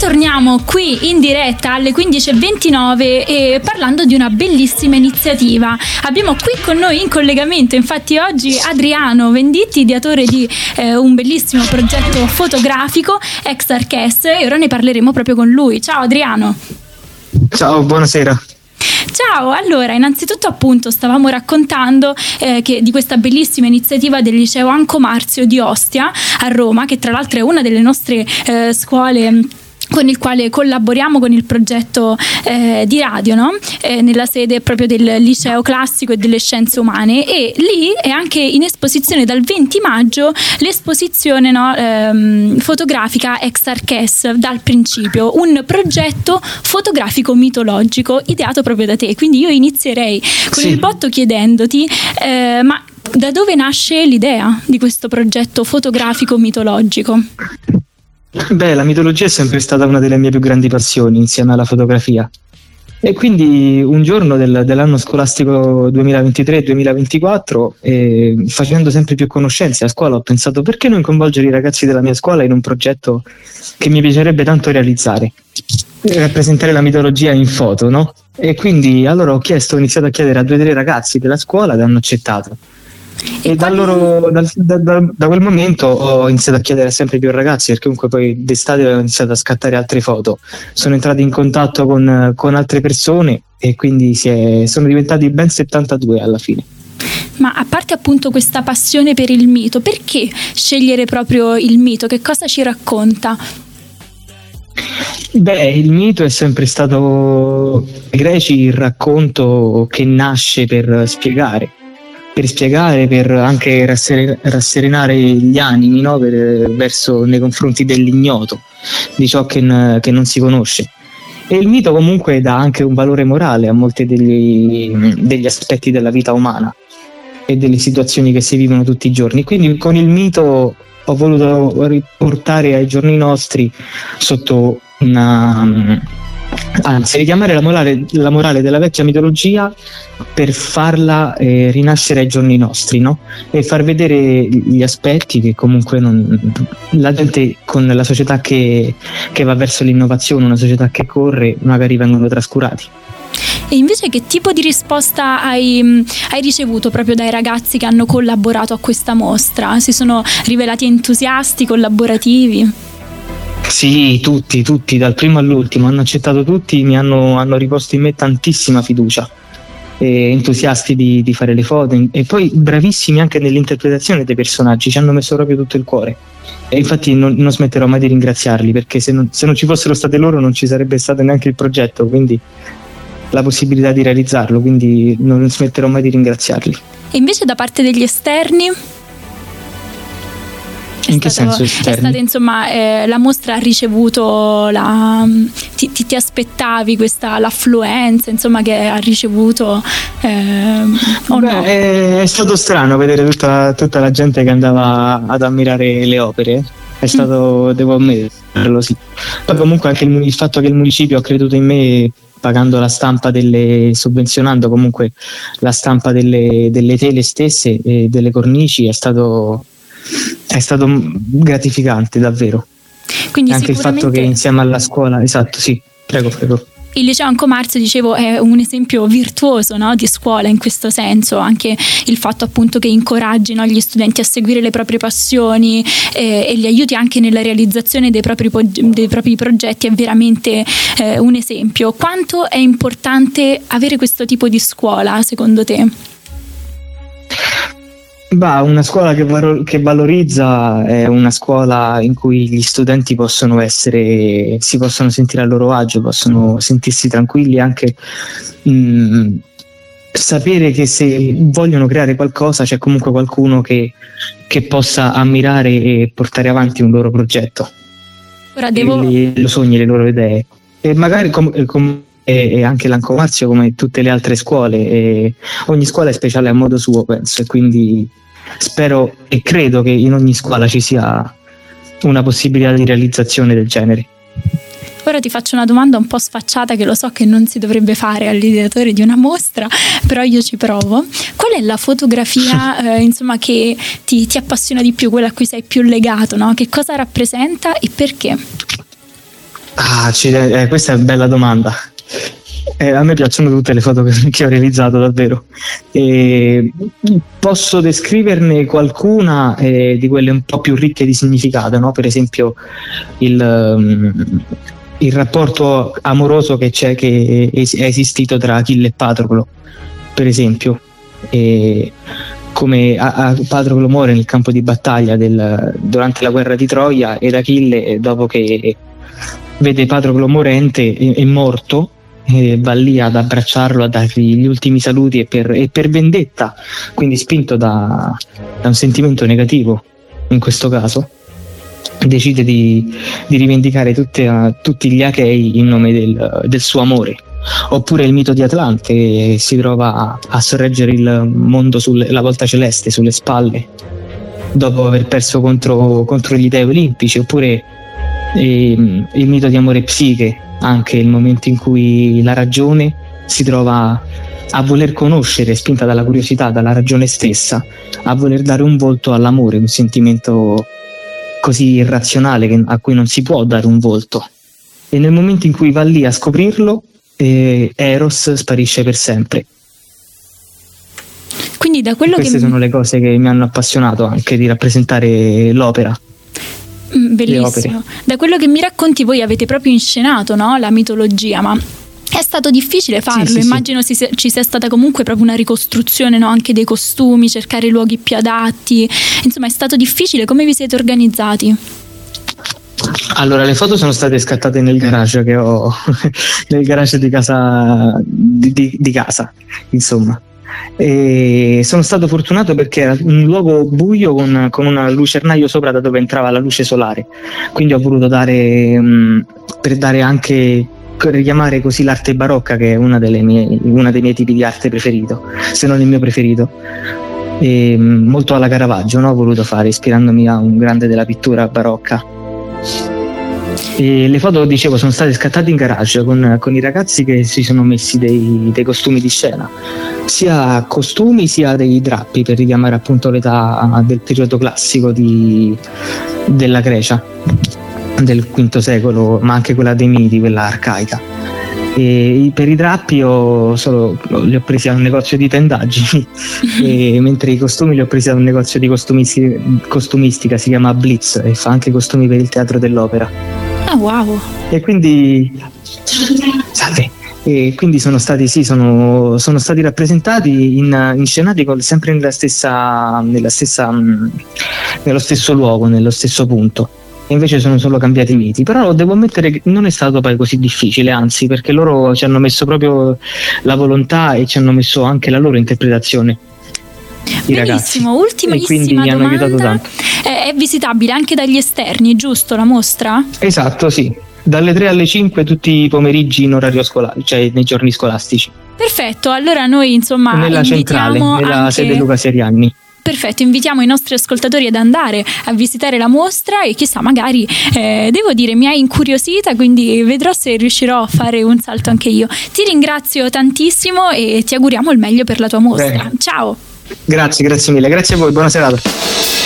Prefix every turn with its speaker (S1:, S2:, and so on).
S1: Ritorniamo qui in diretta alle 15:29 e parlando di una bellissima iniziativa. Abbiamo qui con noi in collegamento infatti oggi Adriano Venditti, ideatore di un bellissimo progetto fotografico ExArches, e ora ne parleremo proprio con lui. Ciao Adriano.
S2: Ciao, buonasera.
S1: Ciao, allora innanzitutto appunto stavamo raccontando di questa bellissima iniziativa del liceo Anco Marzio di Ostia a Roma, che tra l'altro è una delle nostre scuole con il quale collaboriamo con il progetto di radio, no? Nella sede proprio del liceo classico e delle scienze umane, e lì è anche in esposizione dal 20 maggio l'esposizione, no, fotografica ExArches dal principio, un progetto fotografico mitologico ideato proprio da te. Quindi io inizierei con il botto chiedendoti ma da dove nasce l'idea di questo progetto fotografico mitologico?
S2: Beh, la mitologia è sempre stata una delle mie più grandi passioni insieme alla fotografia, e quindi un giorno dell'anno scolastico 2023-2024, facendo sempre più conoscenze a scuola, ho pensato: perché non coinvolgere i ragazzi della mia scuola in un progetto che mi piacerebbe tanto realizzare, rappresentare la mitologia in foto, no? E quindi allora ho iniziato a chiedere a 2 o 3 ragazzi della scuola ed hanno accettato. E da quel momento ho iniziato a chiedere sempre più ragazzi, perché comunque poi d'estate ho iniziato a scattare altre foto, sono entrato in contatto con altre persone e quindi sono diventati ben 72 alla fine.
S1: Ma a parte appunto questa passione per il mito, perché scegliere proprio il mito? Che cosa ci racconta?
S2: Beh, il mito è sempre stato ai greci il racconto che nasce per spiegare, per anche rasserenare gli animi, no? Nei confronti dell'ignoto, di ciò che non si conosce. E il mito comunque dà anche un valore morale a molti degli aspetti della vita umana e delle situazioni che si vivono tutti i giorni. Quindi con il mito ho voluto riportare ai giorni nostri sotto richiamare la morale della vecchia mitologia per farla rinascere ai giorni nostri, no? E far vedere gli aspetti che comunque la gente, con la società che va verso l'innovazione, una società che corre, magari vengono trascurati.
S1: E invece che tipo di risposta hai ricevuto proprio dai ragazzi che hanno collaborato a questa mostra? Si sono rivelati entusiasti, collaborativi?
S2: Sì, tutti, dal primo all'ultimo hanno accettato tutti, hanno riposto in me tantissima fiducia, entusiasti di fare le foto, e poi bravissimi anche nell'interpretazione dei personaggi, ci hanno messo proprio tutto il cuore, e infatti non smetterò mai di ringraziarli, perché se non ci fossero state loro non ci sarebbe stato neanche il progetto, quindi la possibilità di realizzarlo, quindi non smetterò mai di ringraziarli.
S1: E invece da parte degli esterni?
S2: In che senso esterni?
S1: È stata, insomma, la mostra ha ricevuto ti aspettavi l'affluenza, insomma, che ha ricevuto o no?
S2: È stato strano vedere tutta la gente che andava ad ammirare le opere. È stato, devo ammetterlo, sì. Poi comunque anche il fatto che il municipio ha creduto in me, pagando la stampa sovvenzionando comunque la stampa delle tele stesse e delle cornici, è stato gratificante, davvero.
S1: Quindi
S2: anche il fatto che insieme alla scuola, esatto, sì, prego.
S1: Il liceo Anco Marzio, dicevo, è un esempio virtuoso, no, di scuola in questo senso, anche il fatto appunto che incoraggi, no, gli studenti a seguire le proprie passioni e li aiuti anche nella realizzazione dei propri progetti è veramente un esempio. Quanto è importante avere questo tipo di scuola, secondo te?
S2: Una scuola che valorizza è una scuola in cui gli studenti si possono sentire a loro agio, possono sentirsi tranquilli, anche sapere che se vogliono creare qualcosa c'è comunque qualcuno che possa ammirare e portare avanti un loro progetto, lo sogni, le loro idee, e magari e anche l'Anco Marzio, come tutte le altre scuole, e ogni scuola è speciale a modo suo, penso, e quindi spero e credo che in ogni scuola ci sia una possibilità di realizzazione del genere.
S1: Ora ti faccio una domanda un po' sfacciata, che lo so che non si dovrebbe fare all'ideatore di una mostra, però io ci provo. Qual è la fotografia insomma, che ti appassiona di più, quella a cui sei più legato, no? Che cosa rappresenta e perché?
S2: Questa è una bella domanda. A me piacciono tutte le foto che ho realizzato, davvero. Posso descriverne qualcuna di quelle un po' più ricche di significato, no? Per esempio il rapporto amoroso che è esistito tra Achille e Patroclo, per esempio. Come Patroclo muore nel campo di battaglia durante la guerra di Troia, ed Achille, dopo che vede Patroclo morente e morto, va lì ad abbracciarlo, a dargli gli ultimi saluti, e per vendetta, quindi spinto da un sentimento negativo in questo caso, decide di rivendicare tutti gli Achei in nome del suo amore. Oppure il mito di Atlante, che si trova a sorreggere il mondo la volta celeste sulle spalle dopo aver perso contro gli dei olimpici. Oppure il mito di amore Psiche, anche il momento in cui la ragione si trova a voler conoscere, spinta dalla curiosità, dalla ragione stessa, a voler dare un volto all'amore, un sentimento così irrazionale a cui non si può dare un volto. E nel momento in cui va lì a scoprirlo, Eros sparisce per sempre.
S1: Quindi da quello
S2: queste sono le cose che mi hanno appassionato anche di rappresentare l'opera.
S1: Bellissimo. Da quello che mi racconti, voi avete proprio inscenato, no? La mitologia, ma è stato difficile farlo?
S2: Sì.
S1: Immagino ci sia stata comunque proprio una ricostruzione, no? Anche dei costumi, cercare i luoghi più adatti. Insomma, è stato difficile. Come vi siete organizzati?
S2: Allora, le foto sono state scattate nel garage che ho nel garage di casa di casa, insomma. E sono stato fortunato perché era un luogo buio con una lucernaio sopra da dove entrava la luce solare, quindi ho voluto per richiamare così l'arte barocca, che è uno dei miei tipi di arte preferito, se non il mio preferito. Molto alla Caravaggio, no? Ho voluto fare, ispirandomi a un grande della pittura barocca. E le foto, dicevo, sono state scattate in garage con i ragazzi che si sono messi dei costumi di scena, sia costumi sia dei drappi, per richiamare appunto l'età del periodo classico della Grecia del V secolo, ma anche quella dei miti, quella arcaica. E per i drappi li ho presi a un negozio di tendaggini mentre i costumi li ho presi a un negozio di costumistica, si chiama Blitz, e fa anche costumi per il teatro dell'opera.
S1: Ah, wow.
S2: E quindi salve. E quindi sono stati rappresentati, inscenati sempre nello stesso luogo, nello stesso punto. E invece sono solo cambiati i miti. Però devo ammettere che non è stato poi così difficile, anzi, perché loro ci hanno messo proprio la volontà e ci hanno messo anche la loro interpretazione.
S1: Benissimo, ultimissima
S2: mi hanno aiutato tanto.
S1: È visitabile anche dagli esterni, giusto, la mostra?
S2: Esatto, sì. Dalle 3 alle 5 tutti i pomeriggi in orario scolare, cioè nei giorni scolastici.
S1: Perfetto, allora noi
S2: nella centrale, nella sede Luca Serianni.
S1: Perfetto, invitiamo i nostri ascoltatori ad andare a visitare la mostra e chissà, magari devo dire, mi hai incuriosita, quindi vedrò se riuscirò a fare un salto anche io. Ti ringrazio tantissimo e ti auguriamo il meglio per la tua mostra. Ciao.
S2: Grazie mille, grazie a voi, buona serata.